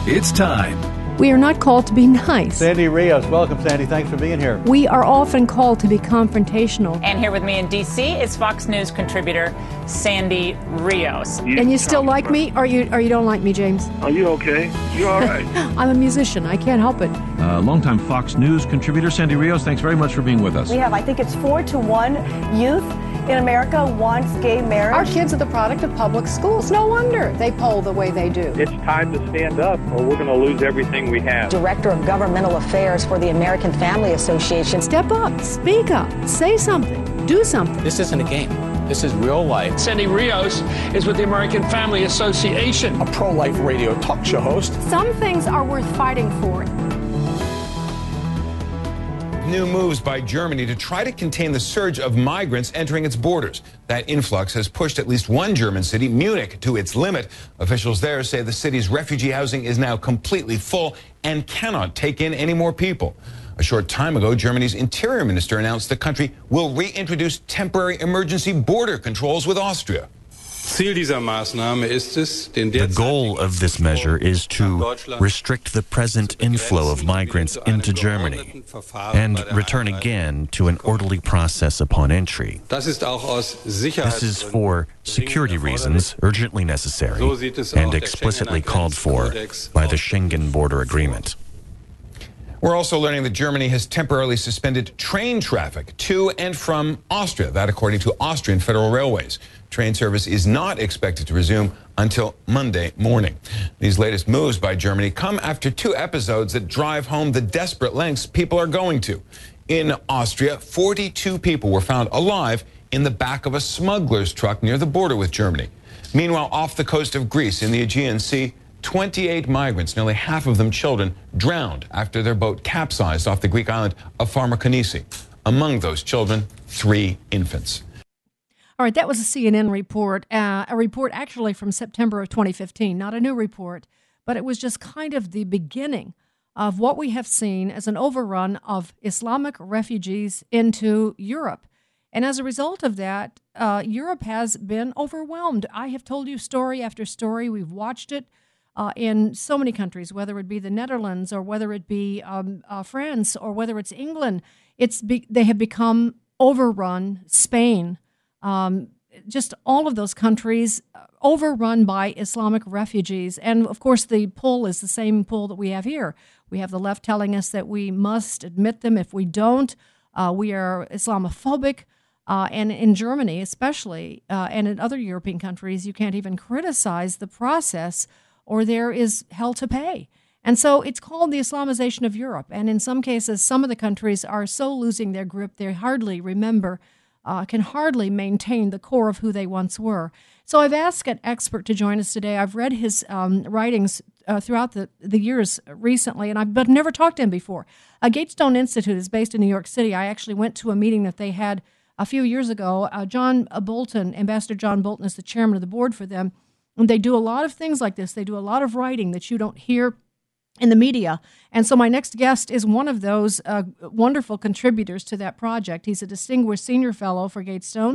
It's time. We are not called to be nice. Sandy Rios, welcome, Sandy. Thanks for being here. We are often called to be confrontational. And here with me in D.C. is Fox News contributor Sandy Rios. And you still like me, or you don't like me, James? Are you okay? You all right? I'm a musician. I can't help it. Longtime Fox News contributor Sandy Rios, thanks very much for being with us. We have, I think it's 4-1 youth in America wants gay marriage. Our kids are the product of public schools. No wonder they poll the way they do. It's time to stand up or we're going to lose everything we have. Director of Governmental Affairs for the American Family Association. Step up, speak up, say something, do something. This isn't a game. This is real life. Sandy Rios is with the American Family Association. A pro-life radio talk show host. Some things are worth fighting for. New moves by Germany to try to contain the surge of migrants entering its borders. That influx has pushed at least one German city, Munich, to its limit. Officials there say the city's refugee housing is now completely full and cannot take in any more people. A short time ago, Germany's interior minister announced the country will reintroduce temporary emergency border controls with Austria. The goal of this measure is to restrict the present inflow of migrants into Germany and return again to an orderly process upon entry. This is for security reasons urgently necessary and explicitly called for by the Schengen Border Agreement. We're also learning that Germany has temporarily suspended train traffic to and from Austria, that according to Austrian Federal Railways. Train service is not expected to resume until Monday morning. These latest moves by Germany come after two episodes that drive home the desperate lengths people are going to. In Austria, 42 people were found alive in the back of a smuggler's truck near the border with Germany. Meanwhile, off the coast of Greece in the Aegean Sea, 28 migrants, nearly half of them children, drowned after their boat capsized off the Greek island of Pharmakonisi. Among those children, 3 infants. All right, that was a CNN report, a report actually from September of 2015, not a new report, but it was just kind of the beginning of what we have seen as an overrun of Islamic refugees into Europe. And as a result of that, Europe has been overwhelmed. I have told you story after story. We've watched it in so many countries, whether it be the Netherlands or whether it be France or whether it's England. They have become overrun. Spain. Just all of those countries overrun by Islamic refugees. And, of course, the pull is the same pull that we have here. We have the left telling us that we must admit them. If we don't, we are Islamophobic. And in Germany especially, and in other European countries, you can't even criticize the process or there is hell to pay. And so it's called the Islamization of Europe. And in some cases, some of the countries are so losing their grip, they hardly remember can hardly maintain the core of who they once were. So I've asked an expert to join us today. I've read his writings throughout the years recently, but never talked to him before. Gatestone Institute is based in New York City. I actually went to a meeting that they had a few years ago. John Bolton, Ambassador John Bolton, is the chairman of the board for them. And they do a lot of things like this. They do a lot of writing that you don't hear in the media. And so my next guest is one of those wonderful contributors to that project. He's a distinguished senior fellow for Gatestone.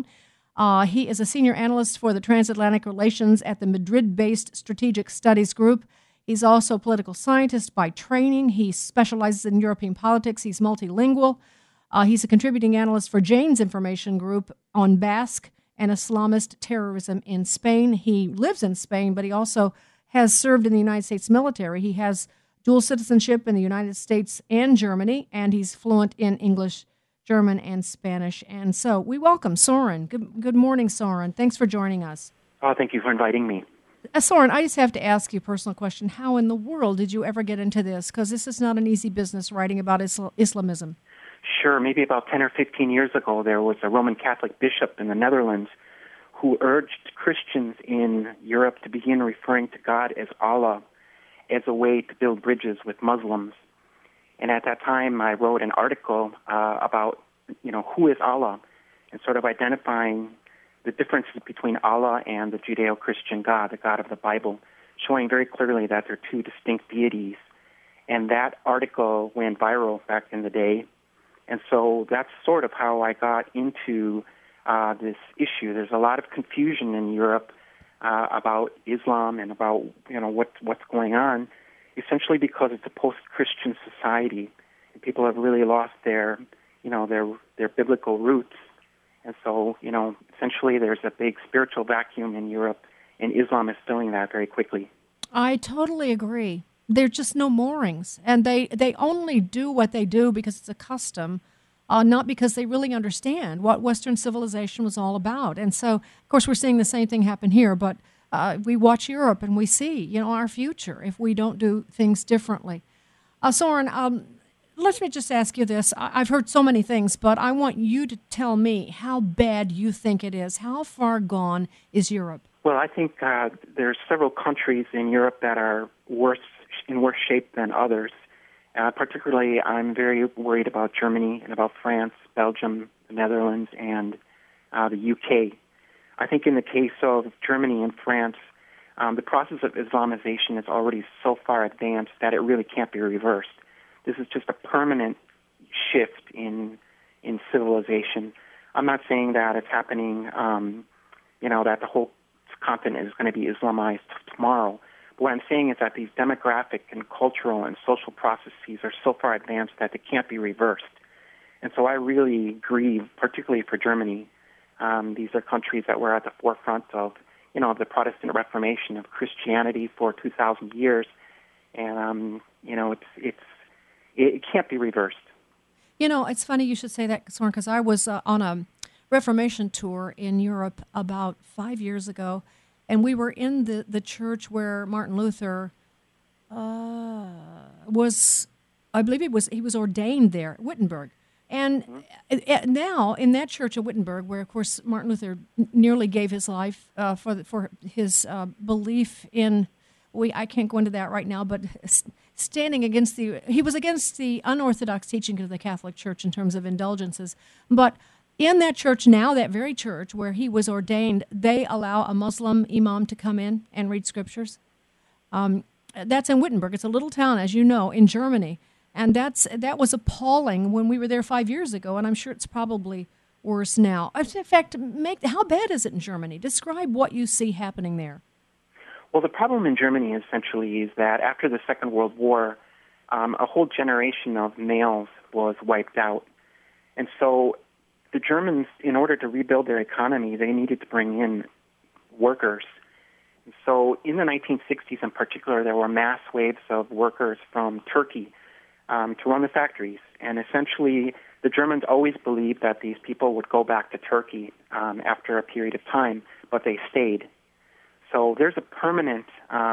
He is a senior analyst for the transatlantic relations at the Madrid-based Strategic Studies Group. He's also a political scientist by training. He specializes in European politics. He's multilingual. He's a contributing analyst for Jane's Information Group on Basque and Islamist terrorism in Spain. He lives in Spain, but he also has served in the United States military. He has dual citizenship in the United States and Germany, and he's fluent in English, German, and Spanish. And so we welcome Soren. Good morning, Soren. Thanks for joining us. Oh, thank you for inviting me. Soren, I just have to ask you a personal question. How in the world did you ever get into this? Because this is not an easy business, writing about Islamism. Sure. Maybe about 10 or 15 years ago, there was a Roman Catholic bishop in the Netherlands who urged Christians in Europe to begin referring to God as Allah as a way to build bridges with Muslims. And at that time, I wrote an article about, who is Allah, and sort of identifying the differences between Allah and the Judeo-Christian God, the God of the Bible, showing very clearly that they're two distinct deities. And that article went viral back in the day. And so that's sort of how I got into this issue. There's a lot of confusion in Europe about Islam and about what's going on, essentially because it's a post-Christian society. And people have really lost their biblical roots. And so, essentially there's a big spiritual vacuum in Europe, and Islam is filling that very quickly. I totally agree. There's just no moorings, and they only do what they do because it's a custom, not because they really understand what Western civilization was all about. And so, of course, we're seeing the same thing happen here, but we watch Europe and we see, our future if we don't do things differently. Soren, let me just ask you this. I've heard so many things, but I want you to tell me how bad you think it is. How far gone is Europe? Well, I think there's several countries in Europe that are in worse shape than others. Particularly, I'm very worried about Germany and about France, Belgium, the Netherlands, and the UK. I think in the case of Germany and France, the process of Islamization is already so far advanced that it really can't be reversed. This is just a permanent shift in civilization. I'm not saying that it's happening, that the whole continent is going to be Islamized tomorrow. But what I'm saying is that these demographic and cultural and social processes are so far advanced that they can't be reversed. And so I really grieve, particularly for Germany. These are countries that were at the forefront of, the Protestant Reformation of Christianity for 2,000 years. And, it can't be reversed. It's funny you should say that, Soren, because I was on a Reformation tour in Europe about 5 years ago, and we were in the church where Martin Luther was, I believe he was ordained there, Wittenberg. And now in that church at Wittenberg, where of course Martin Luther nearly gave his life for his belief in, I can't go into that right now, but standing against he was against the unorthodox teaching of the Catholic Church in terms of indulgences. But in that church now, that very church where he was ordained, they allow a Muslim imam to come in and read scriptures. That's in Wittenberg. It's a little town, as you know, in Germany. And that was appalling when we were there 5 years ago, and I'm sure it's probably worse now. In fact, how bad is it in Germany? Describe what you see happening there. Well, the problem in Germany essentially is that after the Second World War, a whole generation of males was wiped out. And so the Germans, in order to rebuild their economy, they needed to bring in workers. And so in the 1960s in particular, there were mass waves of workers from Turkey to run the factories. And essentially, the Germans always believed that these people would go back to Turkey after a period of time, but they stayed. So there's a permanent,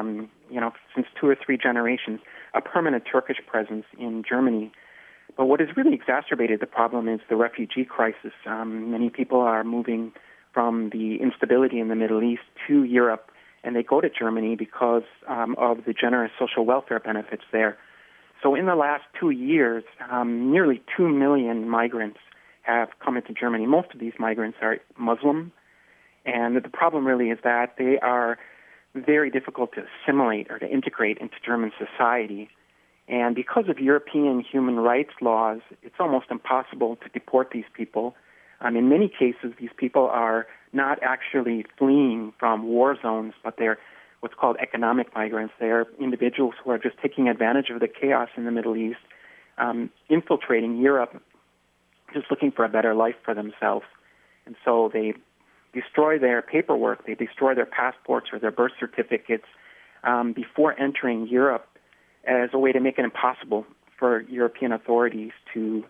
since 2 or 3 generations, a permanent Turkish presence in Germany. But what has really exacerbated the problem is the refugee crisis. Many people are moving from the instability in the Middle East to Europe, and they go to Germany because of the generous social welfare benefits there. So in the last 2 years, nearly 2 million migrants have come into Germany. Most of these migrants are Muslim, and the problem really is that they are very difficult to assimilate or to integrate into German society. And because of European human rights laws, it's almost impossible to deport these people. In many cases, these people are not actually fleeing from war zones, but they're what's called economic migrants. They're individuals who are just taking advantage of the chaos in the Middle East, infiltrating Europe, just looking for a better life for themselves. And so they destroy their paperwork, they destroy their passports or their birth certificates before entering Europe as a way to make it impossible for European authorities to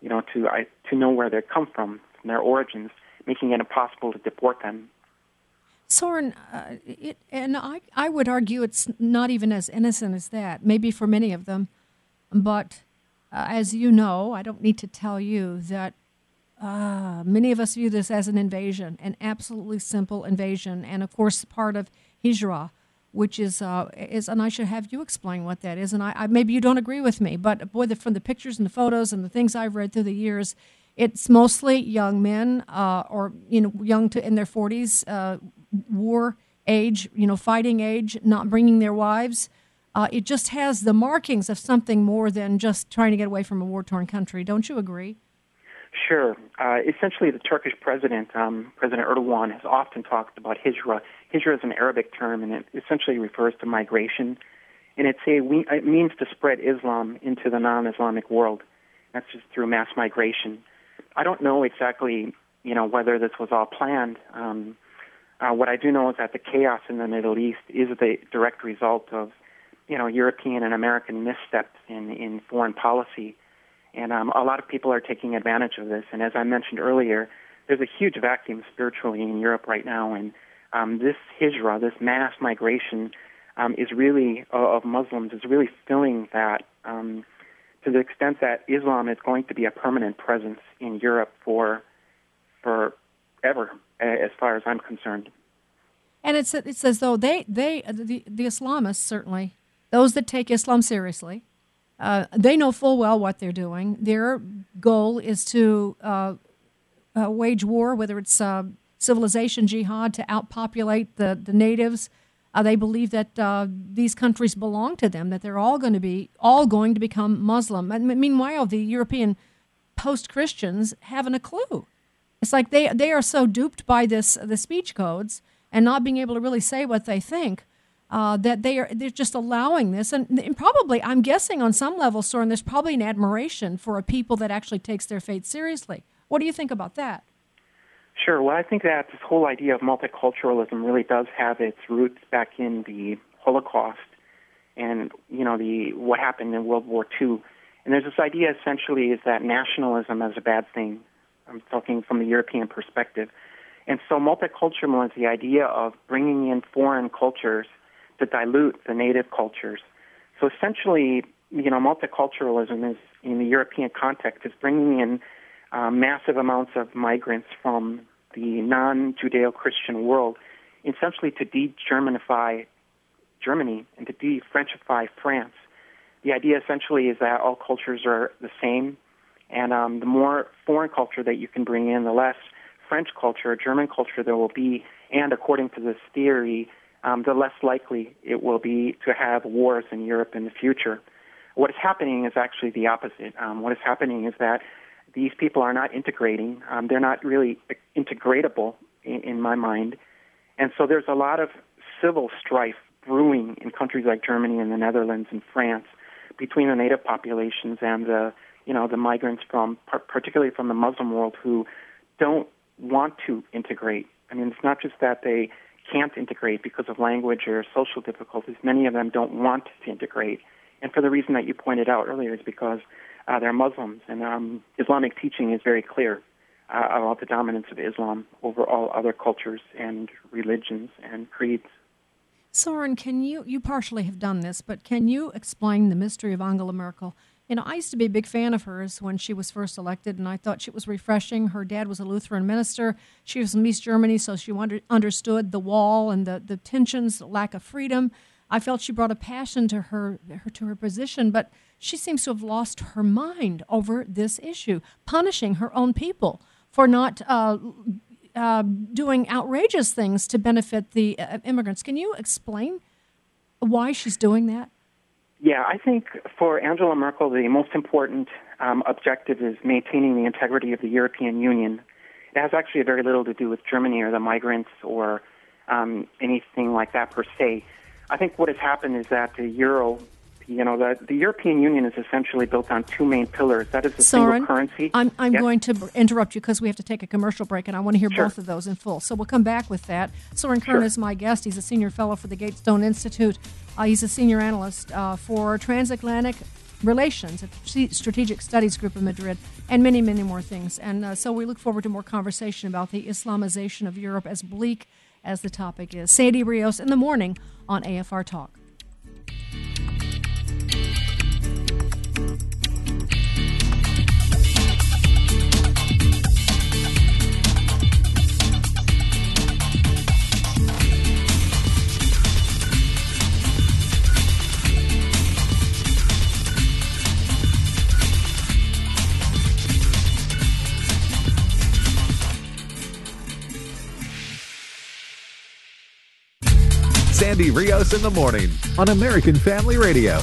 know where they come from their origins, making it impossible to deport them. Soren, I would argue it's not even as innocent as that, maybe for many of them. But as you know, I don't need to tell you that many of us view this as an invasion, an absolutely simple invasion, and of course part of Hijra, which is and I should have you explain what that is. And I maybe you don't agree with me, but boy, from the pictures and the photos and the things I've read through the years, it's mostly young men or young in their 40s, war age, fighting age, not bringing their wives. It just has the markings of something more than just trying to get away from a war-torn country. Don't you agree? Sure. Essentially, the Turkish president, President Erdogan, has often talked about Hijra. Hijra is an Arabic term, and it essentially refers to migration. and it means to spread Islam into the non-Islamic world. That's just through mass migration. I don't know exactly, whether this was all planned. What I do know is that the chaos in the Middle East is the direct result of, European and American missteps in foreign policy. And a lot of people are taking advantage of this. And as I mentioned earlier, there's a huge vacuum spiritually in Europe right now. And this hijra, this mass migration, is really, of Muslims, is really filling that to the extent that Islam is going to be a permanent presence in Europe for ever, as far as I'm concerned. And it's as though the Islamists, certainly, those that take Islam seriously, they know full well what they're doing. Their goal is to wage war, whether it's civilization jihad, to outpopulate the natives. They believe that these countries belong to them, that they're all going to become Muslim. And meanwhile, the European post-Christians haven't a clue. It's like they are so duped by the speech codes and not being able to really say what they think that they're just allowing this. And probably, I'm guessing on some level, Soren, there's probably an admiration for a people that actually takes their faith seriously. What do you think about that? Sure. Well, I think that this whole idea of multiculturalism really does have its roots back in the Holocaust and, what happened in World War II. And there's this idea essentially is that nationalism is a bad thing. I'm talking from the European perspective. And so multiculturalism is the idea of bringing in foreign cultures to dilute the native cultures. So essentially, multiculturalism is, in the European context, is bringing in massive amounts of migrants from the non-Judeo-Christian world, essentially to de-Germanify Germany and to de-Frenchify France. The idea essentially is that all cultures are the same, and the more foreign culture that you can bring in, the less French culture or German culture there will be, and according to this theory, the less likely it will be to have wars in Europe in the future. What is happening is actually the opposite. What is happening is that these people are not integrating. They're not really integratable in my mind. And so there's a lot of civil strife brewing in countries like Germany and the Netherlands and France between the native populations and the migrants from, particularly from the Muslim world, who don't want to integrate. I mean, it's not just that they can't integrate because of language or social difficulties. Many of them don't want to integrate. And for the reason that you pointed out earlier is because they're Muslims, and Islamic teaching is very clear about the dominance of Islam over all other cultures and religions and creeds. Soren, can you partially have done this, but can you explain the mystery of Angela Merkel? I used to be a big fan of hers when she was first elected, and I thought she was refreshing. Her dad was a Lutheran minister. She was from East Germany, so she understood the wall and the tensions, the lack of freedom. I felt she brought a passion to her position, but she seems to have lost her mind over this issue, punishing her own people for not doing outrageous things to benefit the immigrants. Can you explain why she's doing that? Yeah, I think for Angela Merkel, the most important objective is maintaining the integrity of the European Union. It has actually very little to do with Germany or the migrants or anything like that per se. I think what has happened is that the European Union is essentially built on two main pillars. That is the single currency. I'm going to interrupt you because we have to take a commercial break, and I want to hear both of those in full. So we'll come back with that. Soren Kern is my guest. He's a senior fellow for the Gatestone Institute. He's a senior analyst for transatlantic relations at the Strategic Studies Group in Madrid, and many, many more things. And so we look forward to more conversation about the Islamization of Europe, as bleak as the topic is. Sandy Rios in the morning on AFR Talk. Sandy Rios in the morning on American Family Radio.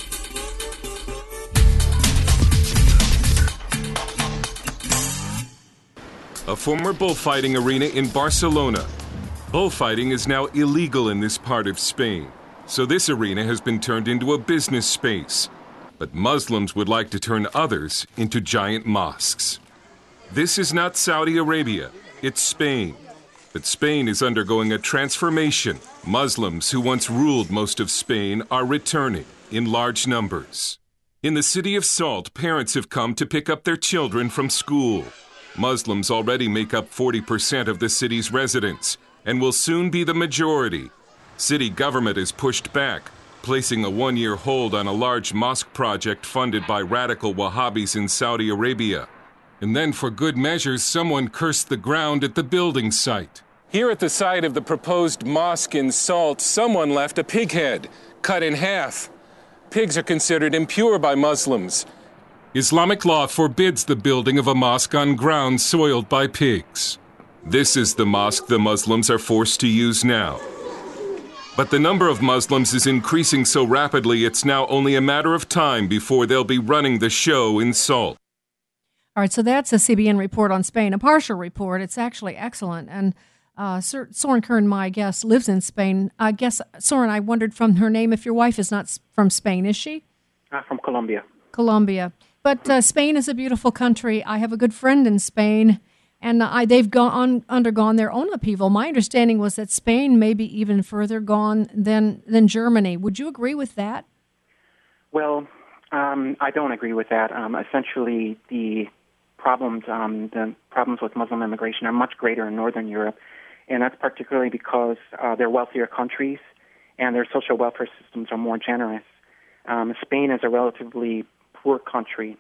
A former bullfighting arena in Barcelona. Bullfighting is now illegal in this part of Spain. So this arena has been turned into a business space. But Muslims would like to turn others into giant mosques. This is not Saudi Arabia, it's Spain. But Spain is undergoing a transformation. Muslims who once ruled most of Spain are returning in large numbers. In the city of Salt, parents have come to pick up their children from school. Muslims already make up 40% of the city's residents and will soon be the majority. City government has pushed back, placing a one-year hold on a large mosque project funded by radical Wahhabis in Saudi Arabia. And then, for good measure, someone cursed the ground at the building site. Here at the site of the proposed mosque in Salt, someone left a pig head, cut in half. Pigs are considered impure by Muslims. Islamic law forbids the building of a mosque on ground soiled by pigs. This is the mosque the Muslims are forced to use now. But the number of Muslims is increasing so rapidly it's now only a matter of time before they'll be running the show in Salt. All right, so that's a CBN report on Spain, a partial report. It's actually excellent. And Soren Kern, my guest, lives in Spain. I guess, Soren, I wondered from her name if your wife is not from Spain, is she? From Colombia. Colombia. But Spain is a beautiful country. I have a good friend in Spain, and they've undergone their own upheaval. My understanding was that Spain may be even further gone than Germany. Would you agree with that? Well, I don't agree with that. Essentially, the problems with Muslim immigration are much greater in Northern Europe, and that's particularly because they're wealthier countries and their social welfare systems are more generous. Spain is a relatively poor country,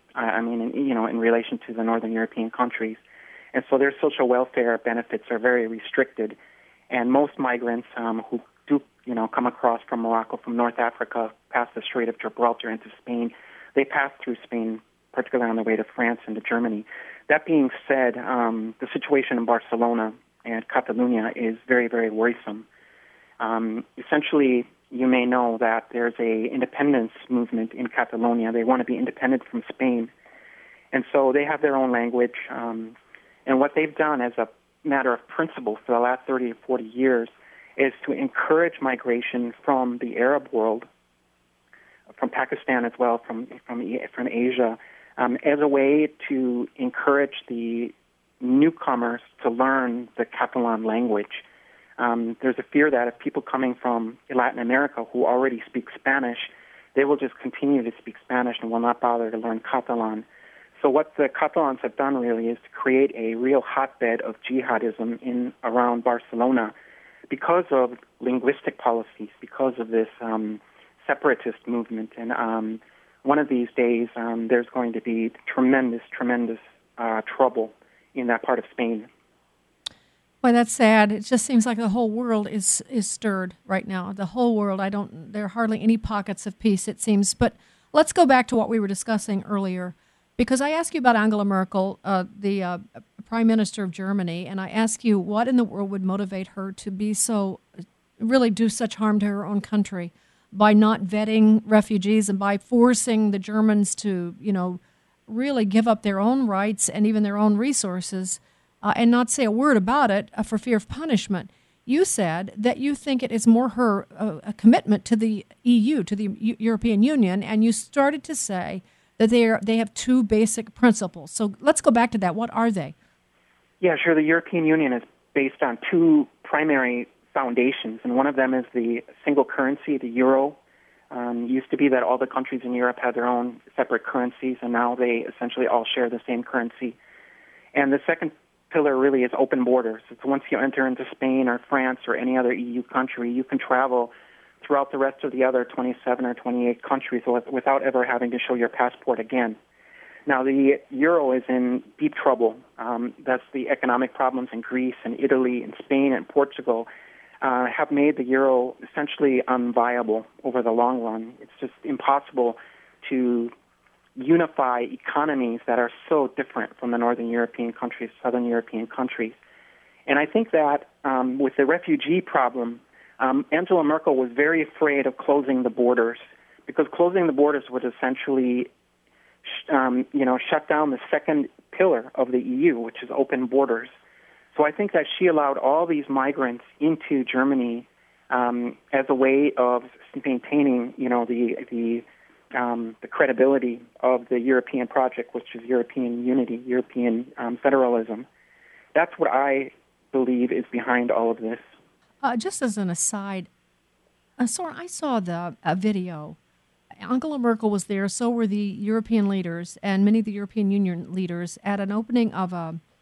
in relation to the Northern European countries, and so their social welfare benefits are very restricted. And most migrants who do, come across from Morocco, from North Africa, past the Strait of Gibraltar into Spain, they pass through Spain, particularly on the way to France and to Germany. That being said, the situation in Barcelona and Catalonia is very, very worrisome. Essentially, you may know that there's a independence movement in Catalonia. They want to be independent from Spain. And so they have their own language. And what they've done as a matter of principle for the last 30 or 40 years is to encourage migration from the Arab world, from Pakistan as well, from Asia, as a way to encourage the newcomers to learn the Catalan language. There's a fear that if people coming from Latin America who already speak Spanish, they will just continue to speak Spanish and will not bother to learn Catalan. So what the Catalans have done really is to create a real hotbed of jihadism around Barcelona because of linguistic policies, because of this separatist movement. And one of these days, there's going to be tremendous trouble in that part of Spain. Well, that's sad. It just seems like the whole world is stirred right now. The whole world. There are hardly any pockets of peace, it seems. But let's go back to what we were discussing earlier, because I asked you about Angela Merkel, the Prime Minister of Germany, and I asked you what in the world would motivate her to really do such harm to her own country by not vetting refugees and by forcing the Germans to, really give up their own rights and even their own resources and not say a word about it for fear of punishment. You said that you think it is more her a commitment to the EU, to the European Union, and you started to say that they have two basic principles. So let's go back to that. What are they? Yeah, sure. The European Union is based on two primary foundations, and one of them is the single currency, the euro. It used to be that all the countries in Europe had their own separate currencies, and now they essentially all share the same currency. And the second pillar really is open borders. It's once you enter into Spain or France or any other EU country, you can travel throughout the rest of the other 27 or 28 countries without ever having to show your passport again. Now, the euro is in deep trouble. That's the economic problems in Greece and Italy and Spain and Portugal have made the euro essentially unviable over the long run. It's just impossible to unify economies that are so different from the Northern European countries, Southern European countries. And I think that with the refugee problem, Angela Merkel was very afraid of closing the borders, because closing the borders would essentially shut down the second pillar of the EU, which is open borders. So I think that she allowed all these migrants into Germany as a way of maintaining, the credibility of the European project, which is European unity, European federalism. That's what I believe is behind all of this. Just as an aside, Soren, I saw the video. Angela Merkel was there, so were the European leaders and many of the European Union leaders at an opening of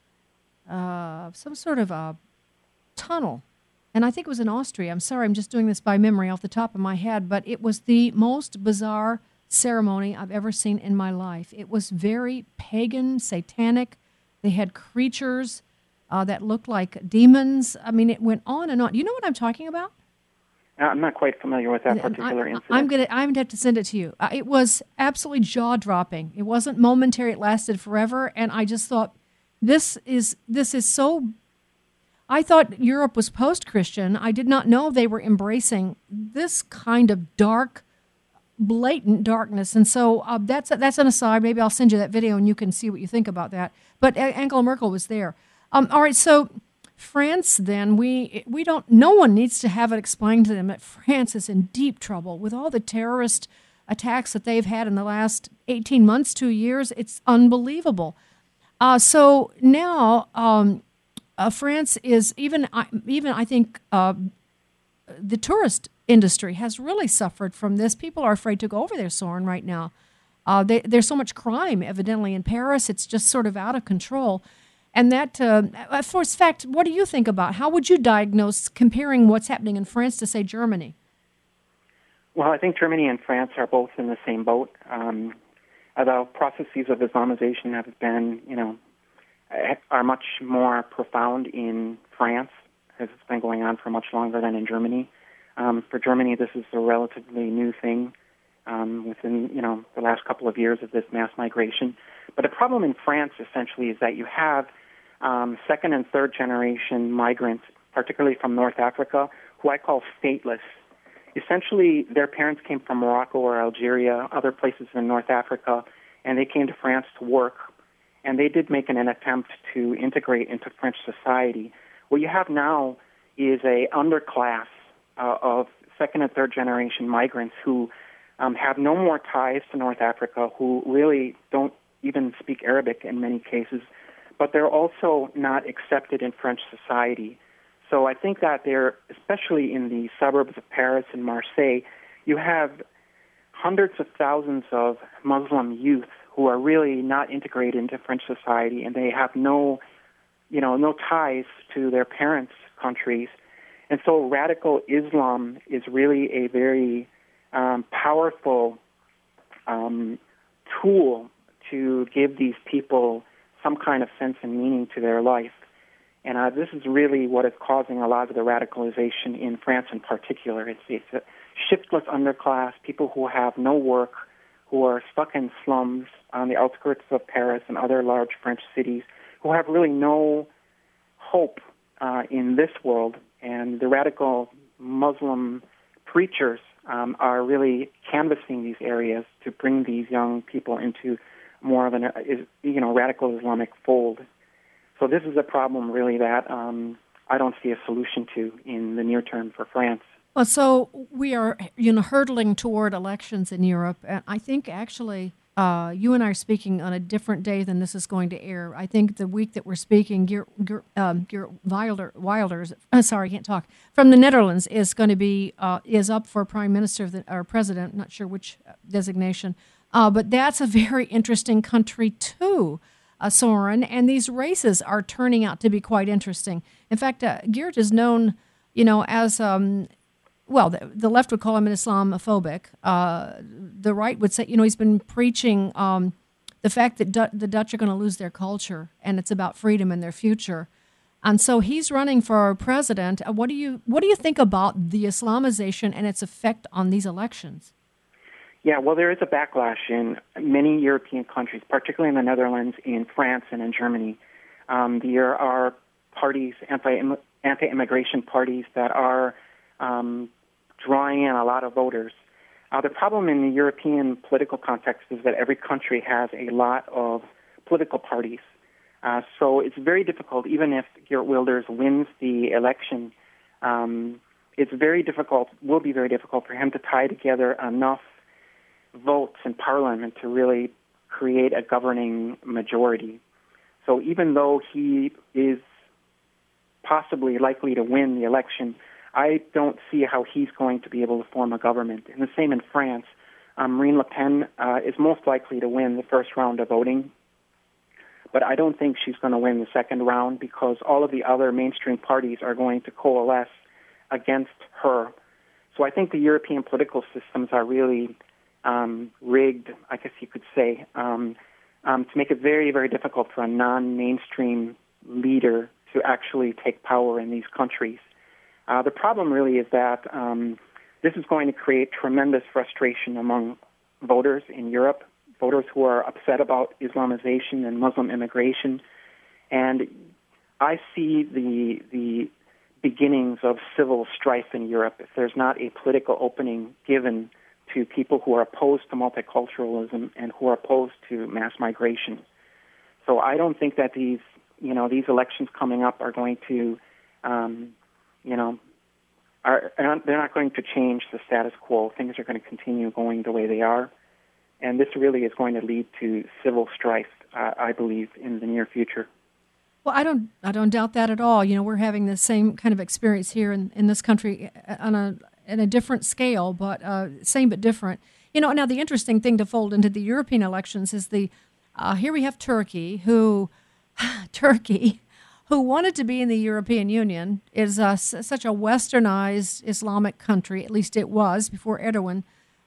some sort of a tunnel. And I think it was in Austria. I'm sorry, I'm just doing this by memory off the top of my head, but it was the most bizarre ceremony I've ever seen in my life. It was very pagan, satanic. They had creatures that looked like demons. I mean, it went on and on. You know what I'm talking about? I'm not quite familiar with that particular incident. I'm going to have to send it to you. It was absolutely jaw-dropping. It wasn't momentary. It lasted forever. And I just thought, this is so... I thought Europe was post-Christian. I did not know they were embracing this kind of dark, blatant darkness. And so that's an aside. Maybe I'll send you that video and you can see what you think about that. But Angela Merkel was there. All right, so France, then, no one needs to have it explained to them that France is in deep trouble with all the terrorist attacks that they've had in the last 18 months, 2 years. It's unbelievable. So now France is, even I think the tourist industry has really suffered from this. People are afraid to go over there, Soren, right now. There's so much crime, evidently, in Paris. It's just sort of out of control. And that, for fact, what do you think about? How would you diagnose comparing what's happening in France to, say, Germany? Well, I think Germany and France are both in the same boat. The processes of Islamization have been, are much more profound in France, as it's been going on for much longer than in Germany. For Germany, this is a relatively new thing within, the last couple of years of this mass migration. But the problem in France, essentially, is that you have second and third generation migrants, particularly from North Africa, who I call stateless. Essentially, their parents came from Morocco or Algeria, other places in North Africa, and they came to France to work. And they did make an attempt to integrate into French society. What you have now is a underclass of second and third generation migrants who have no more ties to North Africa, who really don't even speak Arabic in many cases, but they're also not accepted in French society. So I think that especially in the suburbs of Paris and Marseille, you have hundreds of thousands of Muslim youth who are really not integrated into French society, and they have no ties to their parents' countries. And so radical Islam is really a very powerful tool to give these people some kind of sense and meaning to their life. And this is really what is causing a lot of the radicalization in France in particular. It's a shiftless underclass, people who have no work, who are stuck in slums on the outskirts of Paris and other large French cities, who have really no hope in this world. And the radical Muslim preachers are really canvassing these areas to bring these young people into more of an radical Islamic fold. So this is a problem really that I don't see a solution to in the near term for France. Well, so we are hurtling toward elections in Europe, and I think actually you and I are speaking on a different day than this is going to air. I think the week that we're speaking, Geert Wilders, sorry, I can't talk, from the Netherlands is going to be is up for prime minister or president. Not sure which designation, but that's a very interesting country too, Soren. And these races are turning out to be quite interesting. In fact, Geert is known, as well, the left would call him an Islamophobic. The right would say, he's been preaching the fact that the Dutch are going to lose their culture, and it's about freedom and their future. And so he's running for president. What do you think about the Islamization and its effect on these elections? Yeah, well, there is a backlash in many European countries, particularly in the Netherlands, in France, and in Germany. There are parties, anti-immigration parties, that are drawing in a lot of voters. The problem in the European political context is that every country has a lot of political parties. So it's very difficult, even if Geert Wilders wins the election it's very difficult, will be very difficult for him to tie together enough votes in Parliament to really create a governing majority. So even though he is possibly likely to win the election, I don't see how he's going to be able to form a government. And the same in France. Marine Le Pen is most likely to win the first round of voting, but I don't think she's going to win the second round because all of the other mainstream parties are going to coalesce against her. So I think the European political systems are really rigged, I guess you could say, to make it very, very difficult for a non-mainstream leader to actually take power in these countries. The problem really is that this is going to create tremendous frustration among voters in Europe, voters who are upset about Islamization and Muslim immigration. And I see the beginnings of civil strife in Europe if there's not a political opening given to people who are opposed to multiculturalism and who are opposed to mass migration. So I don't think that these elections coming up are going to, they're not going to change the status quo. Things are going to continue going the way they are. And this really is going to lead to civil strife, I believe, in the near future. Well, I don't doubt that at all. We're having the same kind of experience here in this country on a different scale, but same but different. Now the interesting thing to fold into the European elections is here we have Turkey, who wanted to be in the European Union, is such a westernized Islamic country, at least it was before Erdogan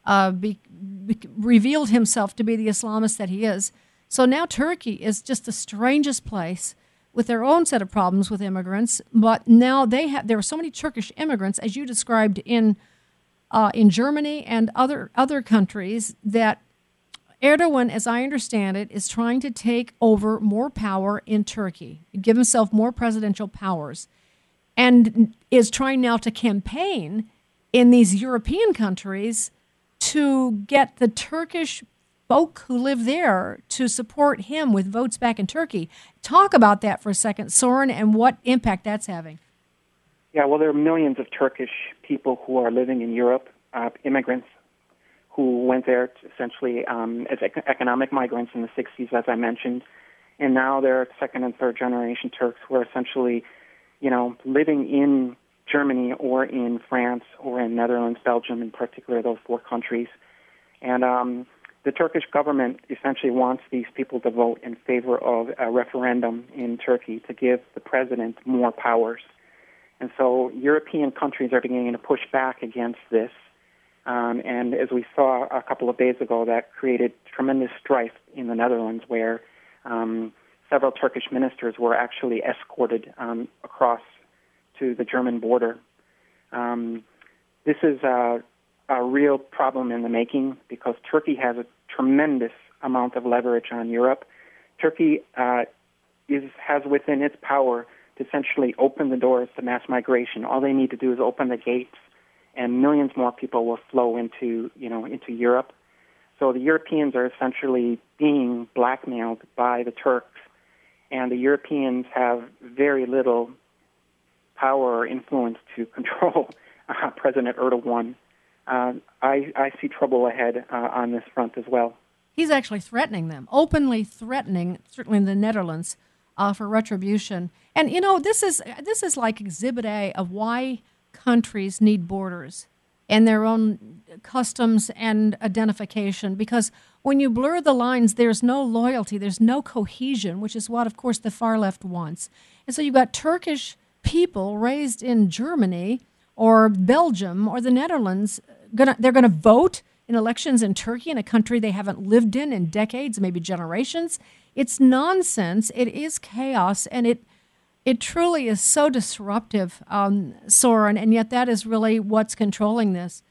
revealed himself to be the Islamist that he is. So now Turkey is just the strangest place with their own set of problems with immigrants. But now there are so many Turkish immigrants, as you described in Germany and other countries, that Erdogan, as I understand it, is trying to take over more power in Turkey, give himself more presidential powers, and is trying now to campaign in these European countries to get the Turkish folk who live there to support him with votes back in Turkey. Talk about that for a second, Soren, and what impact that's having. Yeah, well, there are millions of Turkish people who are living in Europe, immigrants who went there essentially as economic migrants in the 60s, as I mentioned. And now they're second and third generation Turks who are essentially, living in Germany or in France or in Netherlands, Belgium in particular, those four countries. And the Turkish government essentially wants these people to vote in favor of a referendum in Turkey to give the president more powers. And so European countries are beginning to push back against this. And as we saw a couple of days ago, that created tremendous strife in the Netherlands where several Turkish ministers were actually escorted across to the German border. This is a real problem in the making because Turkey has a tremendous amount of leverage on Europe. Turkey has within its power to essentially open the doors to mass migration. All they need to do is open the gates, and millions more people will flow into Europe. So the Europeans are essentially being blackmailed by the Turks, and the Europeans have very little power or influence to control President Erdogan. I see trouble ahead on this front as well. He's actually threatening them, openly threatening, certainly in the Netherlands, for retribution. And this is like Exhibit A of why countries need borders and their own customs and identification, because when you blur the lines, there's no loyalty, there's no cohesion, which is what, of course, the far left wants. And so you've got Turkish people raised in Germany or Belgium or the Netherlands, they're going to vote in elections in Turkey, in a country they haven't lived in decades, maybe generations. It's nonsense. It is chaos, and it truly is so disruptive, Soren, and yet that is really what's controlling this.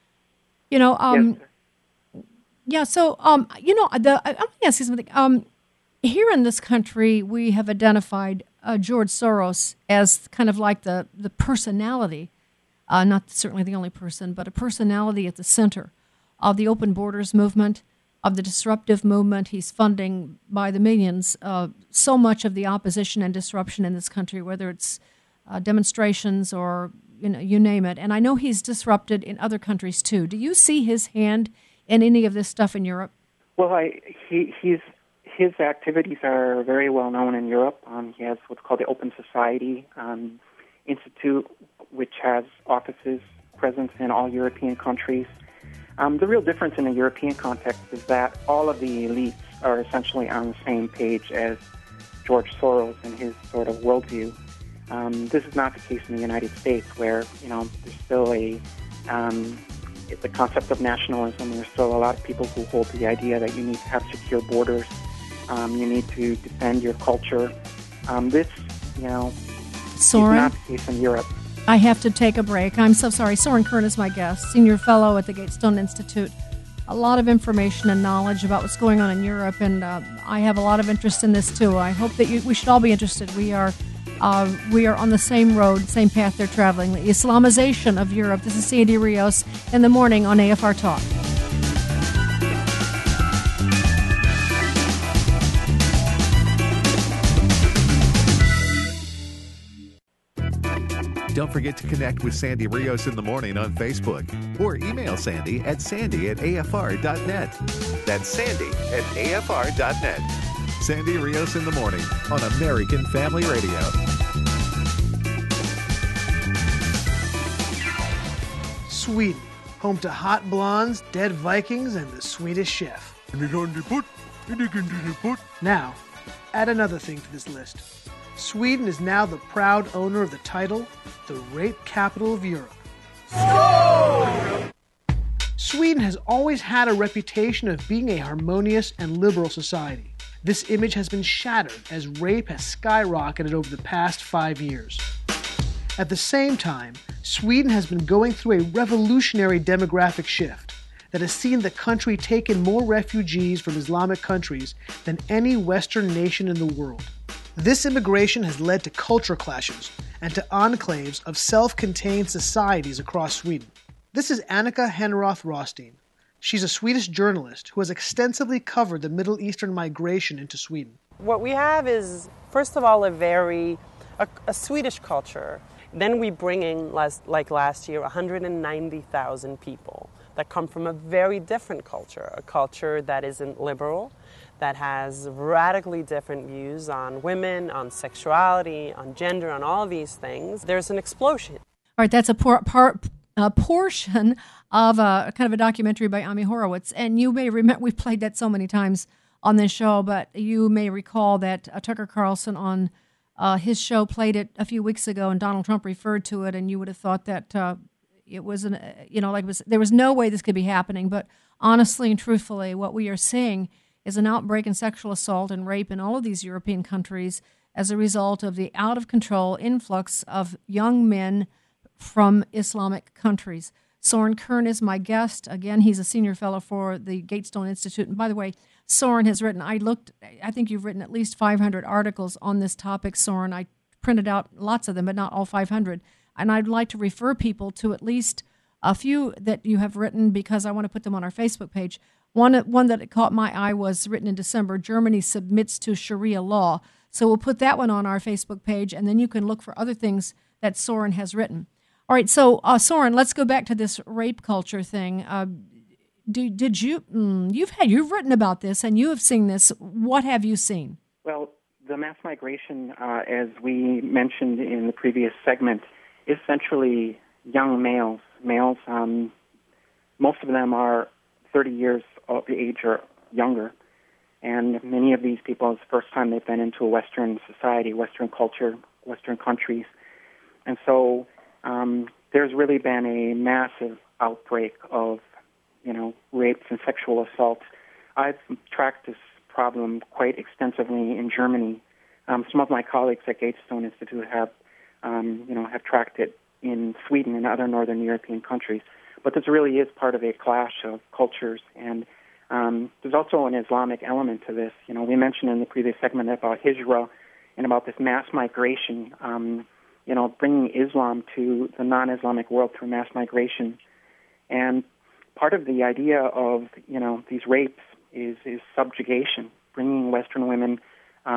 Yes. Yeah, so, I want to ask you something. Here in this country, we have identified George Soros as kind of like the personality, not certainly the only person, but a personality at the center of the open borders movement, of the disruptive movement. He's funding by the millions so much of the opposition and disruption in this country, whether it's demonstrations or you name it. And I know he's disrupted in other countries too. Do you see his hand in any of this stuff in Europe? Well, his activities are very well known in Europe. He has what's called the Open Society Institute, which has offices, presence in all European countries. The real difference in the European context is that all of the elites are essentially on the same page as George Soros and his sort of worldview. This is not the case in the United States, where there's still the concept of nationalism. There's still a lot of people who hold the idea that you need to have secure borders. You need to defend your culture. This, Soren, is not the case in Europe. I have to take a break. I'm so sorry. Soren Kern is my guest, senior fellow at the Gatestone Institute. A lot of information and knowledge about what's going on in Europe, and I have a lot of interest in this too. I hope that we should all be interested. We are on the same road, same path they're traveling. The Islamization of Europe. This is Sandy Rios in the morning on AFR Talk. Don't forget to connect with Sandy Rios in the morning on Facebook or email Sandy at sandy@afr.net. That's sandy@afr.net. Sandy Rios in the morning on American Family Radio. Sweden, home to hot blondes, dead Vikings, and the Swedish chef. Now, add another thing to this list. Sweden is now the proud owner of the title, the rape capital of Europe. Sweden has always had a reputation of being a harmonious and liberal society. This image has been shattered as rape has skyrocketed over the past 5 years. At the same time, Sweden has been going through a revolutionary demographic shift that has seen the country take in more refugees from Islamic countries than any Western nation in the world. This immigration has led to culture clashes and to enclaves of self-contained societies across Sweden. This is Annika Henroth Rothstein. She's a Swedish journalist who has extensively covered the Middle Eastern migration into Sweden. What we have is, first of all, a Swedish culture. Then we bring in, like last year, 190,000 people that come from a very different culture, a culture that isn't liberal, that has radically different views on women, on sexuality, on gender, on all of these things. There's an explosion. All right, that's a portion of a kind of a documentary by Ami Horowitz. And you may remember, we've played that so many times on this show, but you may recall that Tucker Carlson on his show played it a few weeks ago, and Donald Trump referred to it, and you would have thought that it was, there was no way this could be happening. But honestly and truthfully, what we are seeing is an outbreak in sexual assault and rape in all of these European countries as a result of the out-of-control influx of young men from Islamic countries. Soren Kern is my guest. Again, he's a senior fellow for the Gatestone Institute. And by the way, Soren has written, I think you've written at least 500 articles on this topic, Soren. I printed out lots of them, but not all 500. And I'd like to refer people to at least a few that you have written because I want to put them on our Facebook page. One that caught my eye was written in December, Germany submits to Sharia law. So we'll put that one on our Facebook page, and then you can look for other things that Soren has written. All right, so Soren, let's go back to this rape culture thing. You've written about this, and you have seen this. What have you seen? Well, the mass migration, as we mentioned in the previous segment, is essentially young males. Most of them are 30 years of age or younger, and many of these people, it's the first time they've been into a Western society, Western culture, Western countries. And so there's really been a massive outbreak of, rapes and sexual assaults. I've tracked this problem quite extensively in Germany. Some of my colleagues at Gatestone Institute have tracked it in Sweden and other northern European countries. But this really is part of a clash of cultures, and there's also an Islamic element to this. We mentioned in the previous segment about Hijra and about this mass migration, bringing Islam to the non-Islamic world through mass migration. And part of the idea of, these rapes is subjugation, bringing Western women,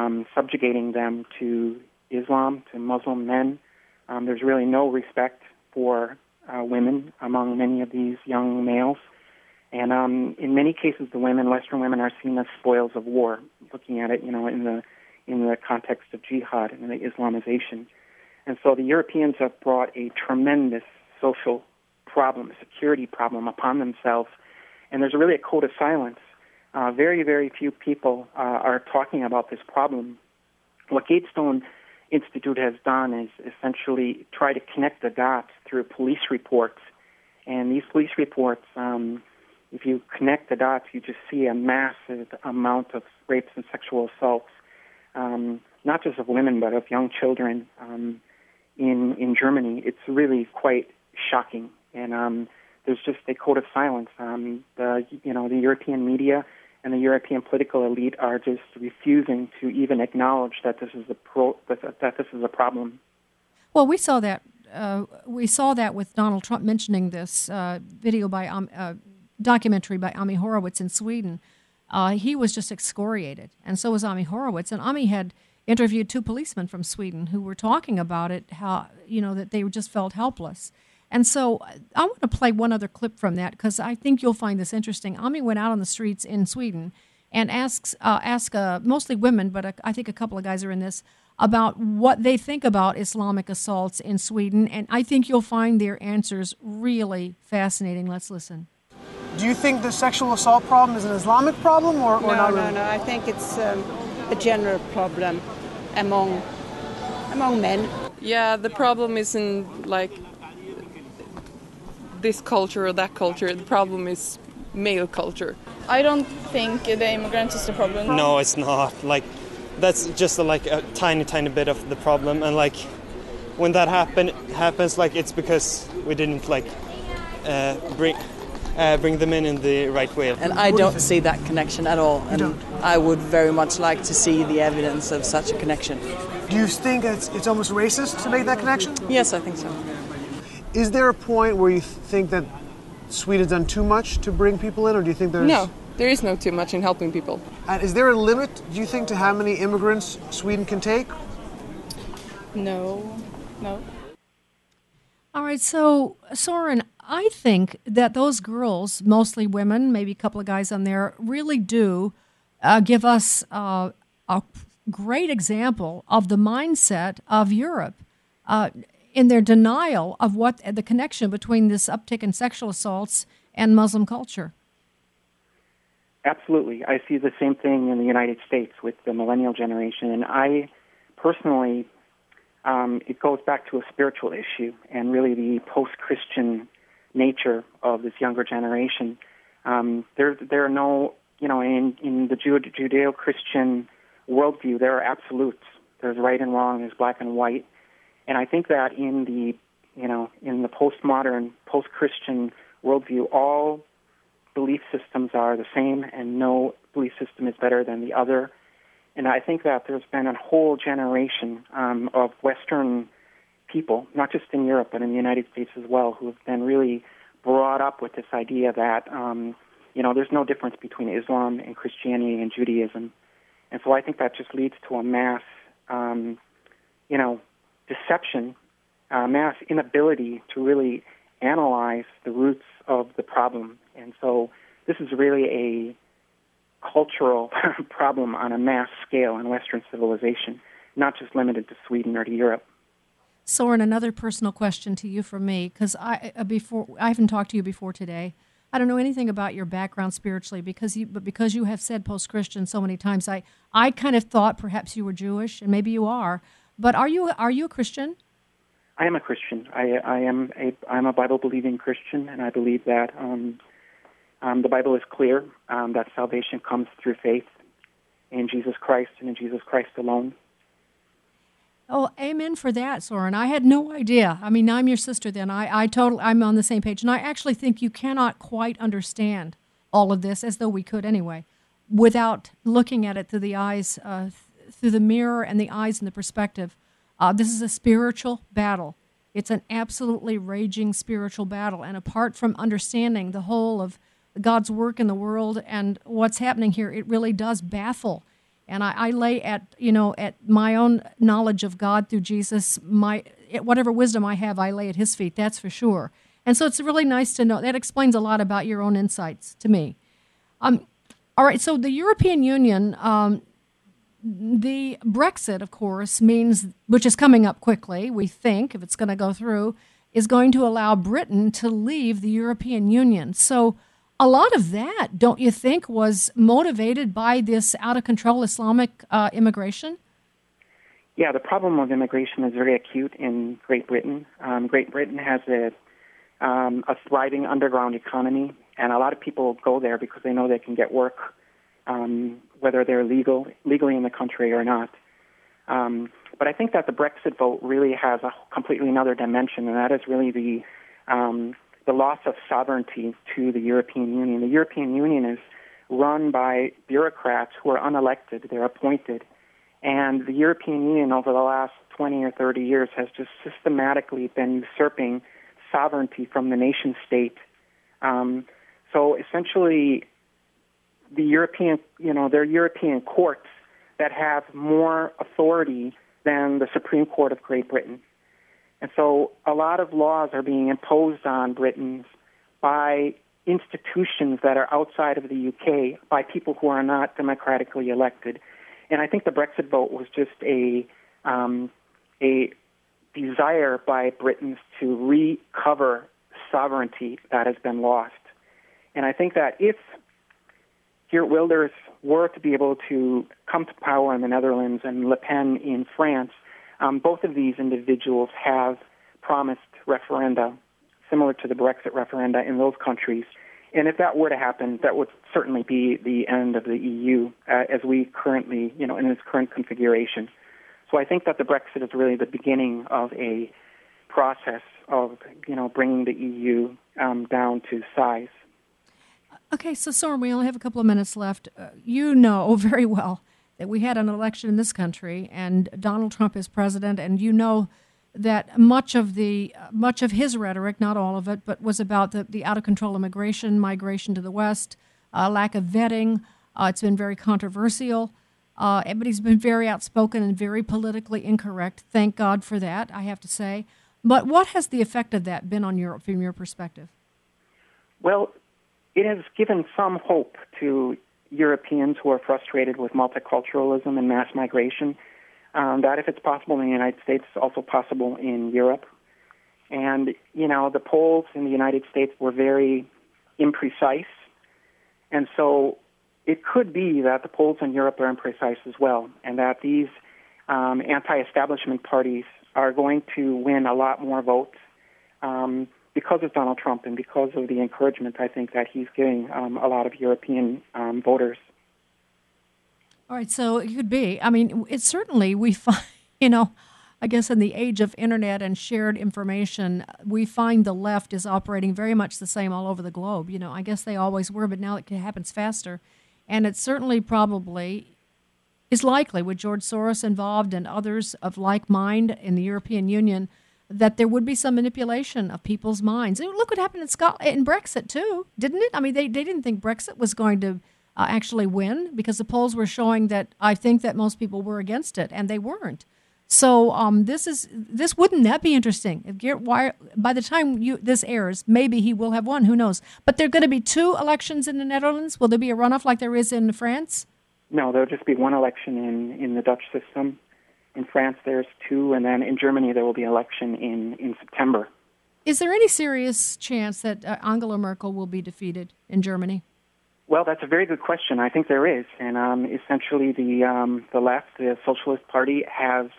subjugating them to Islam, to Muslim men. There's really no respect for women among many of these young males. And in many cases, the women, Western women, are seen as spoils of war, looking at it, in the context of jihad and the Islamization. And so the Europeans have brought a tremendous social problem, security problem upon themselves, and there's really a code of silence. Very, very few people are talking about this problem. What Gatestone Institute has done is essentially try to connect the dots through police reports. And these police reports, if you connect the dots, you just see a massive amount of rapes and sexual assaults, not just of women, but of young children in Germany. It's really quite shocking. And there's just a code of silence. The European media and the European political elite are just refusing to even acknowledge that this is a problem. Well, we saw that. We saw that with Donald Trump mentioning this documentary by Ami Horowitz in Sweden. He was just excoriated, and so was Ami Horowitz. And Ami had interviewed 2 policemen from Sweden who were talking about it, how that they just felt helpless. And so I want to play one other clip from that because I think you'll find this interesting. Ami went out on the streets in Sweden and asked mostly women, but I think a couple of guys are in this, about what they think about Islamic assaults in Sweden. And I think you'll find their answers really fascinating. Let's listen. Do you think the sexual assault problem is an Islamic problem or not really? No. I think it's a general problem among men. Yeah, the problem isn't like this culture or that culture. The problem is male culture. I don't think the immigrants is the problem. No, it's not. That's just a tiny bit of the problem. And when that happens, it's because we didn't bring them in the right way. And I don't see that connection at all. And I would very much like to see the evidence of such a connection. Do you think it's almost racist to make that connection? Yes, I think so. Is there a point where you think that Sweden's done too much to bring people in, or do you think there's... No, there is no too much in helping people. And is there a limit, do you think, to how many immigrants Sweden can take? No. All right, so Soren, I think that those girls, mostly women, maybe a couple of guys on there, really do give us a great example of the mindset of Europe in their denial of what the connection between this uptick in sexual assaults and Muslim culture. Absolutely. I see the same thing in the United States with the millennial generation. And I personally, it goes back to a spiritual issue and really the post-Christian nature of this younger generation. There are no, in the Judeo-Christian worldview, there are absolutes. There's right and wrong, there's black and white. And I think that in the postmodern, post-Christian worldview, all belief systems are the same and no belief system is better than the other. And I think that there's been a whole generation of Western people, not just in Europe, but in the United States as well, who have been really brought up with this idea that, there's no difference between Islam and Christianity and Judaism. And so I think that just leads to a mass, deception, mass inability to really analyze the roots of the problem. And so this is really a cultural problem on a mass scale in Western civilization, not just limited to Sweden or to Europe. Soren, another personal question to you from me, because I haven't talked to you before today. I don't know anything about your background spiritually, because you have said post-Christian so many times. I kind of thought perhaps you were Jewish, and maybe you are. But are you a Christian? I am a Christian. I'm a Bible-believing Christian, and I believe that the Bible is clear that salvation comes through faith in Jesus Christ and in Jesus Christ alone. Oh, amen for that, Soren. I had no idea. I mean, I'm your sister then. I'm on the same page. And I actually think you cannot quite understand all of this, as though we could anyway, without looking at it through the eyes, through the mirror and the eyes and the perspective. This is a spiritual battle. It's an absolutely raging spiritual battle. And apart from understanding the whole of God's work in the world and what's happening here, it really does baffle. And I lay at my own knowledge of God through Jesus, whatever wisdom I have, I lay at his feet, that's for sure. And so it's really nice to know. That explains a lot about your own insights to me. All right, so the European Union, the Brexit, of course, means, which is coming up quickly, we think, if it's going to go through, is going to allow Britain to leave the European Union. So a lot of that, don't you think, was motivated by this out-of-control Islamic immigration? Yeah, the problem with immigration is very acute in Great Britain. Great Britain has a thriving underground economy, and a lot of people go there because they know they can get work, whether they're legally in the country or not. But I think that the Brexit vote really has a completely another dimension, and that is really the loss of sovereignty to the European Union. The European Union is run by bureaucrats who are unelected. They're appointed. And the European Union over the last 20 or 30 years has just systematically been usurping sovereignty from the nation state. So essentially, they're European courts that have more authority than the Supreme Court of Great Britain. And so a lot of laws are being imposed on Britons by institutions that are outside of the UK, by people who are not democratically elected. And I think the Brexit vote was just a desire by Britons to recover sovereignty that has been lost. And I think that if Geert Wilders were to be able to come to power in the Netherlands and Le Pen in France, both of these individuals have promised referenda similar to the Brexit referenda in those countries. And if that were to happen, that would certainly be the end of the EU as we currently, in its current configuration. So I think that the Brexit is really the beginning of a process of, bringing the EU down to size. Okay, so Soren, we only have a couple of minutes left. You know very well that we had an election in this country, and Donald Trump is president, and you know that much of his rhetoric, not all of it, but was about the out-of-control immigration, migration to the West, lack of vetting. It's been very controversial, but he's been very outspoken and very politically incorrect. Thank God for that, I have to say. But what has the effect of that been on Europe from your perspective? Well, it has given some hope to Europeans who are frustrated with multiculturalism and mass migration, that if it's possible in the United States, it's also possible in Europe. And, the polls in the United States were very imprecise, and so it could be that the polls in Europe are imprecise as well, and that these anti-establishment parties are going to win a lot more votes because of Donald Trump and because of the encouragement, I think, that he's giving a lot of European voters. All right, so it could be. I mean, it's certainly, we find, I guess in the age of internet and shared information, we find the left is operating very much the same all over the globe. I guess they always were, but now it happens faster. And it certainly probably is likely, with George Soros involved and others of like mind in the European Union, that there would be some manipulation of people's minds. Look what happened in Scotland, in Brexit too, didn't it? I mean, they didn't think Brexit was going to actually win because the polls were showing that I think that most people were against it, and they weren't. So this wouldn't that be interesting? If by the time this airs, maybe he will have won. Who knows? But there are going to be 2 elections in the Netherlands. Will there be a runoff like there is in France? No, there'll just be one election in the Dutch system. In France, there's 2, and then in Germany, there will be an election in September. Is there any serious chance that Angela Merkel will be defeated in Germany? Well, that's a very good question. I think there is, and essentially the left, the Socialist Party, has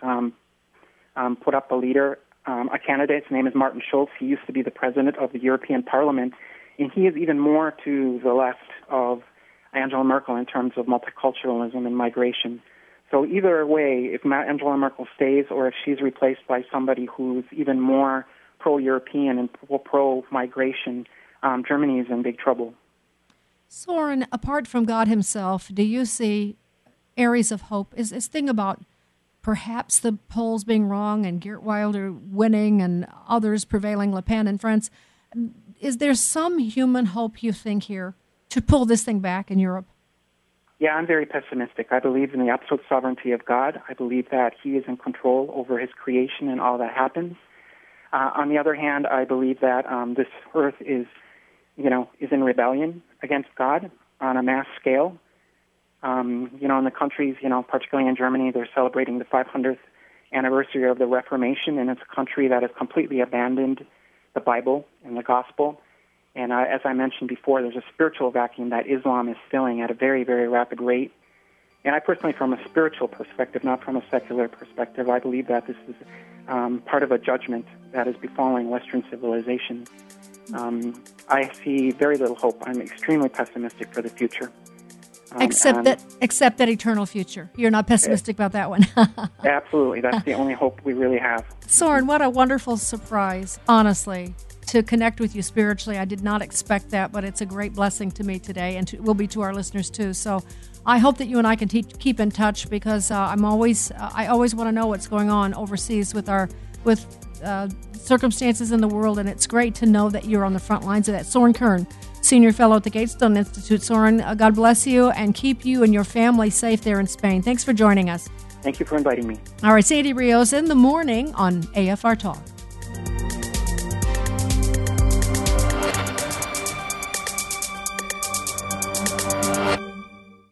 put up a leader, a candidate. His name is Martin Schulz. He used to be the president of the European Parliament, and he is even more to the left of Angela Merkel in terms of multiculturalism and migration. So either way, if Angela Merkel stays or if she's replaced by somebody who's even more pro-European and pro-migration, Germany is in big trouble. Soren, apart from God himself, do you see areas of hope? Is this thing about perhaps the polls being wrong and Geert Wilders winning and others prevailing, Le Pen in France, is there some human hope, you think, here to pull this thing back in Europe? Yeah, I'm very pessimistic. I believe in the absolute sovereignty of God. I believe that He is in control over His creation and all that happens. On the other hand, I believe that this earth is in rebellion against God on a mass scale. In the countries, particularly in Germany, they're celebrating the 500th anniversary of the Reformation, and it's a country that has completely abandoned the Bible and the gospel. And as I mentioned before, there's a spiritual vacuum that Islam is filling at a very, very rapid rate. And I personally, from a spiritual perspective, not from a secular perspective, I believe that this is part of a judgment that is befalling Western civilization. I see very little hope. I'm extremely pessimistic for the future. Except that eternal future. You're not pessimistic about that one. Absolutely. That's the only hope we really have. Soren, what a wonderful surprise, honestly, to connect with you spiritually. I did not expect that, but it's a great blessing to me today, and will be to our listeners too. So I hope that you and I can keep in touch, because I always want to know what's going on overseas with circumstances in the world, and it's great to know that you're on the front lines of that. Soren Kern, Senior Fellow at the Gatestone Institute. Soren, God bless you and keep you and your family safe there in Spain. Thanks for joining us. Thank you for inviting me. All right, Sandy Rios in the morning on AFR Talk.